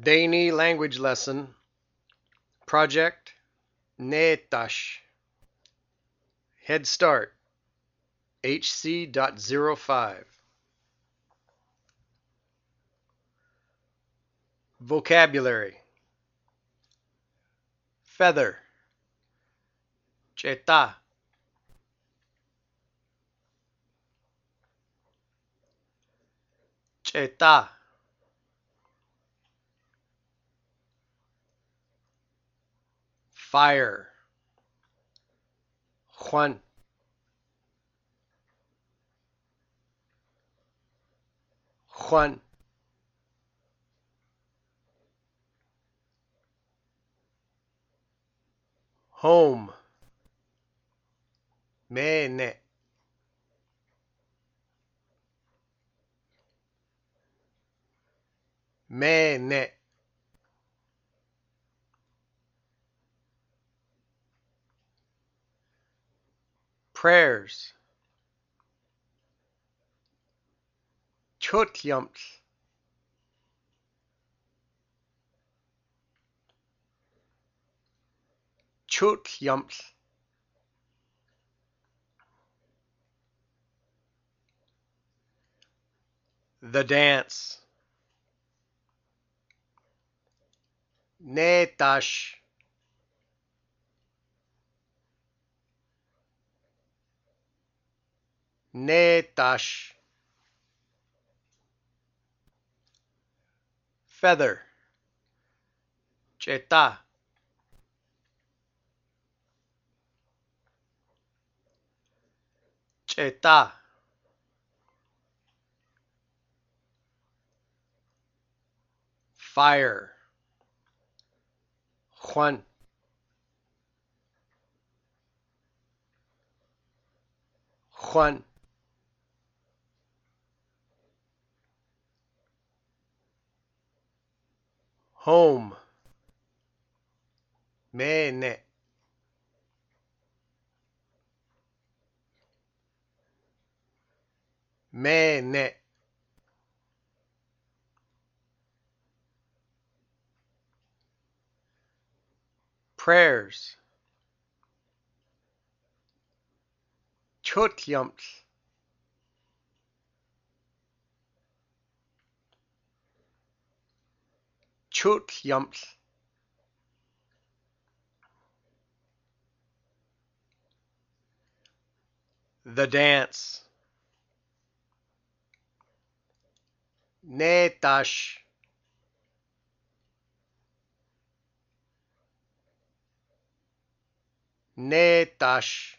Dani language lesson, project Neetash, Head Start, HC.05. Vocabulary: feather, cheta, cheta, fire, Juan, Juan, home, mene, mene, prayers, chotyumts, chotyumts, the dance, Neetash, Neetash, feather, cheta, cheta, fire, Juan, Juan, home, mene, mene, prayers, chotyumts, chotyumts, the dance, Neetash, Neetash,